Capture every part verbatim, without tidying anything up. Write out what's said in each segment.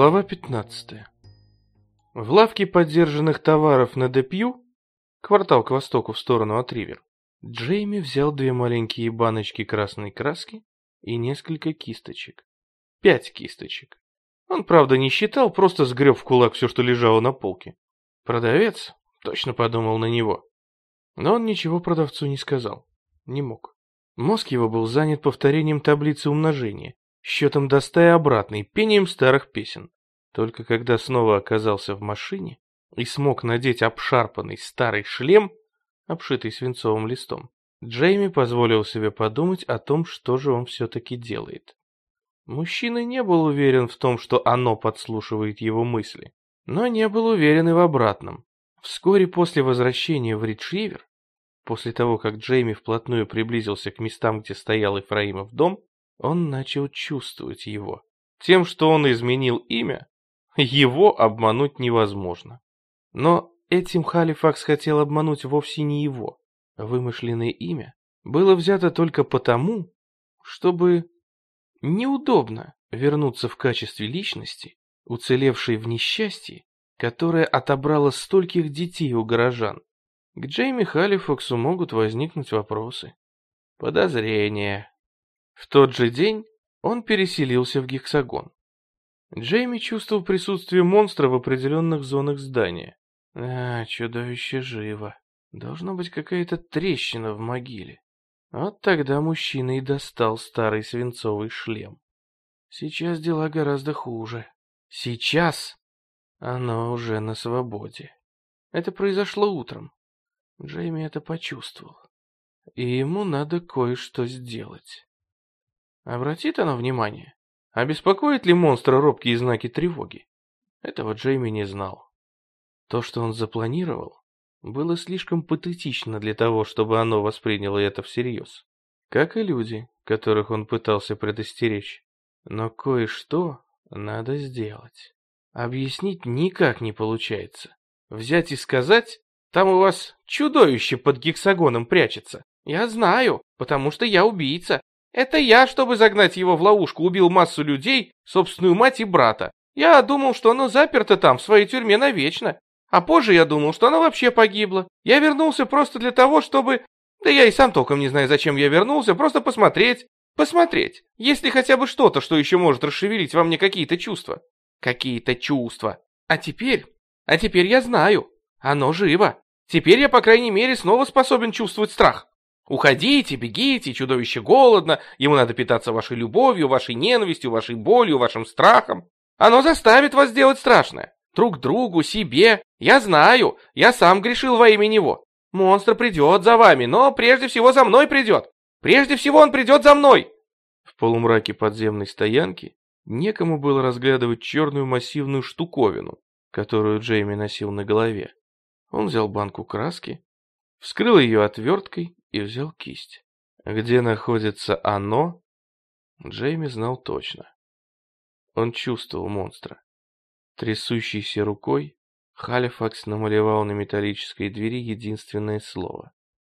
Глава пятнадцатая. В лавке подержанных товаров на Депью, квартал к востоку в сторону от Ривер, Джейми взял две маленькие баночки красной краски и несколько кисточек. Пять кисточек. Он, правда, не считал, просто сгреб в кулак все, что лежало на полке. Продавец точно подумал на него. Но он ничего продавцу не сказал. Не мог. Мозг его был занят повторением таблицы умножения, счетом до ста и обратно и пением старых песен. Только когда снова оказался в машине и смог надеть обшарпанный старый шлем, обшитый свинцовым листом, Джейми позволил себе подумать о том, что же он все-таки делает. Мужчина не был уверен в том, что оно подслушивает его мысли, но не был уверен и в обратном. Вскоре после возвращения в Ридж-Ривер, после того, как Джейми вплотную приблизился к местам, где стоял Ефраимов дом, он начал чувствовать его. Тем, что он изменил имя, его обмануть невозможно. Но этим Халифакс хотел обмануть вовсе не его. Вымышленное имя было взято только потому, чтобы неудобно вернуться в качестве личности, уцелевшей в несчастье, которое отобрало стольких детей у горожан. К Джейми Халифаксу могут возникнуть вопросы, подозрения. В тот же день он переселился в Гексагон. Джейми чувствовал присутствие монстра в определенных зонах здания. А, чудовище живо. Должна быть какая-то трещина в могиле. Вот тогда мужчина и достал старый свинцовый шлем. Сейчас дела гораздо хуже. Сейчас оно уже на свободе. Это произошло утром. Джейми это почувствовал. И ему надо кое-что сделать. Обратит оно внимание? Обеспокоит ли монстра робкие знаки тревоги? Этого Джейми не знал. То, что он запланировал, было слишком патетично для того, чтобы оно восприняло это всерьез. Как и люди, которых он пытался предостеречь. Но кое-что надо сделать. Объяснить никак не получается. Взять и сказать: там у вас чудовище под гексагоном прячется. Я знаю, потому что я убийца. Это я, чтобы загнать его в ловушку, убил массу людей, собственную мать и брата. Я думал, что оно заперто там, в своей тюрьме навечно. А позже я думал, что оно вообще погибло. Я вернулся просто для того, чтобы... Да я и сам толком не знаю, зачем я вернулся, просто посмотреть. Посмотреть, есть ли хотя бы что-то, что еще может расшевелить во мне какие-то чувства. Какие-то чувства. А теперь... А теперь я знаю. Оно живо. Теперь я, по крайней мере, снова способен чувствовать страх. Уходите, бегите, чудовище голодно, ему надо питаться вашей любовью, вашей ненавистью, вашей болью, вашим страхом. Оно заставит вас делать страшное. Друг другу, себе. Я знаю, я сам грешил во имя него. Монстр придет за вами, но прежде всего за мной придет. Прежде всего он придет за мной. В полумраке подземной стоянки некому было разглядывать черную массивную штуковину, которую Джейми носил на голове. Он взял банку краски, вскрыл ее отверткой и взял кисть. Где находится оно, Джейми знал точно. Он чувствовал монстра. Трясущейся рукой Халифакс намалевал на металлической двери единственное слово.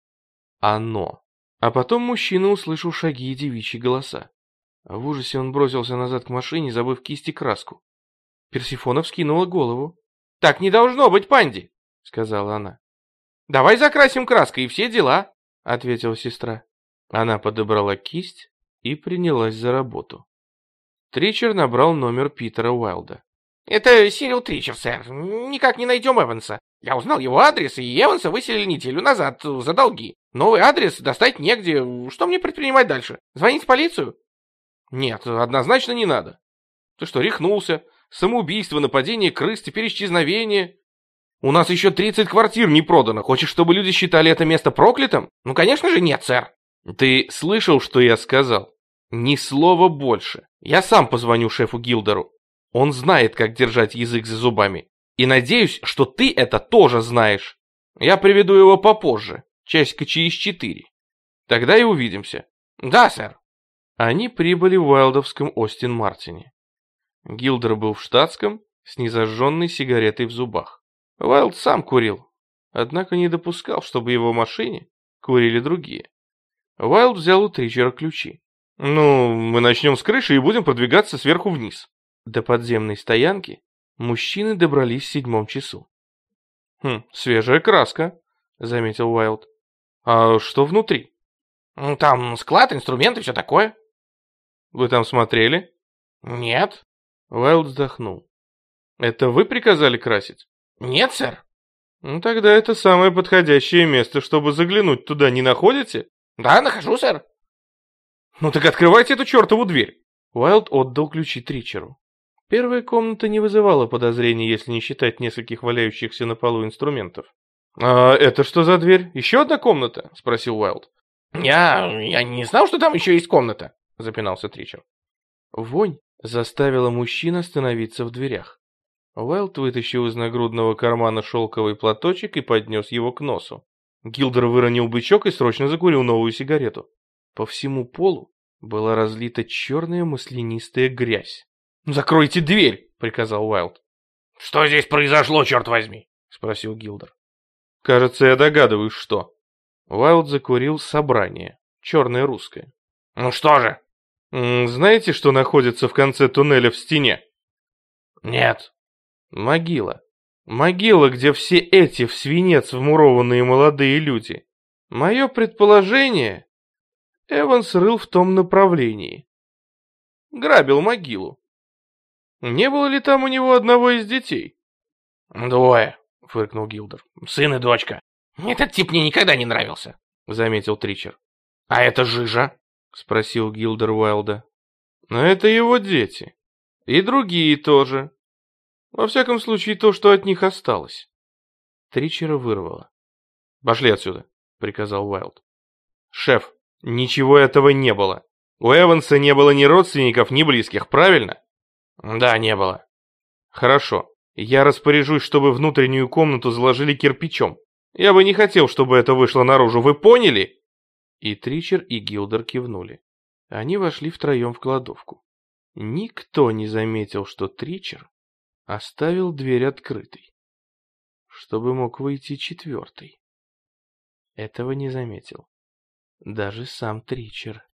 «Оно». А потом мужчина услышал шаги и девичьи голоса. В ужасе он бросился назад к машине, забыв кисть и краску. Персифона вскинула голову. «Так не должно быть, Панди!» — сказала она. «Давай закрасим краской и все дела!» — ответила сестра. Она подобрала кисть и принялась за работу. Тричер набрал номер Питера Уайлда. «Это Сирил Тричер, сэр. Никак не найдем Эванса. Я узнал его адрес, и Эванса выселили неделю назад за долги. Новый адрес достать негде. Что мне предпринимать дальше? Звонить в полицию?» «Нет, однозначно не надо. Ты что, рехнулся? Самоубийство, нападение крыс, теперь исчезновение. У нас еще тридцать квартир не продано. Хочешь, чтобы люди считали это место проклятым? Ну, конечно же, нет, сэр». «Ты слышал, что я сказал? Ни слова больше. Я сам позвоню шефу Гилдеру. Он знает, как держать язык за зубами. И надеюсь, что ты это тоже знаешь. Я приведу его попозже, часика через четыре. Тогда и увидимся». «Да, сэр». Они прибыли в уайлдовском Остин Мартине. Гилдер был в штатском, с незажженной сигаретой в зубах. Уайлд сам курил, однако не допускал, чтобы в его машине курили другие. Уайлд взял у Тричера ключи. «Ну, мы начнем с крыши и будем продвигаться сверху вниз». До подземной стоянки мужчины добрались в седьмом часу. «Хм, свежая краска», — заметил Уайлд. «А что внутри?» «Там склад, инструменты, все такое». «Вы там смотрели?» «Нет». Уайлд вздохнул. «Это вы приказали красить?» «Нет, сэр». «Ну тогда это самое подходящее место, чтобы заглянуть туда, не находите?» «Да, нахожу, сэр». «Ну так открывайте эту чертову дверь!» Уайлд отдал ключи Тричеру. Первая комната не вызывала подозрений, если не считать нескольких валяющихся на полу инструментов. «А это что за дверь? Еще одна комната?» — спросил Уайлд. «Я... я не знал, что там еще есть комната», — запинался Тричер. Вонь заставила мужчин остановиться в дверях. Уайлд вытащил из нагрудного кармана шелковый платочек и поднес его к носу. Гилдер выронил бычок и срочно закурил новую сигарету. По всему полу была разлита черная маслянистая грязь. «Закройте дверь!» — приказал Уайлд. «Что здесь произошло, черт возьми?» — спросил Гилдер. «Кажется, я догадываюсь, что». Уайлд закурил собрание, черное русское. «Ну что же?» «Знаете, что находится в конце туннеля в стене?» «Нет». «Могила. Могила, где все эти в свинец вмурованные молодые люди. Мое предположение, Эванс рыл в том направлении. Грабил могилу. Не было ли там у него одного из детей?» «Двое», — фыркнул Гилдер. «Сын и дочка. Этот тип мне никогда не нравился», — заметил Тричер. «А это жижа?» — спросил Гилдер Уайлда. «Но это его дети. И другие тоже. Во всяком случае, то, что от них осталось». Тричера вырвало. «Пошли отсюда», — приказал Уайлд. «Шеф, ничего этого не было. У Эванса не было ни родственников, ни близких, правильно?» «Да, не было». «Хорошо. Я распоряжусь, чтобы внутреннюю комнату заложили кирпичом. Я бы не хотел, чтобы это вышло наружу, вы поняли?» И Тричер, и Гилдер кивнули. Они вошли втроем в кладовку. Никто не заметил, что Тричер оставил дверь открытой, чтобы мог выйти четвертый. Этого не заметил даже сам Тричер.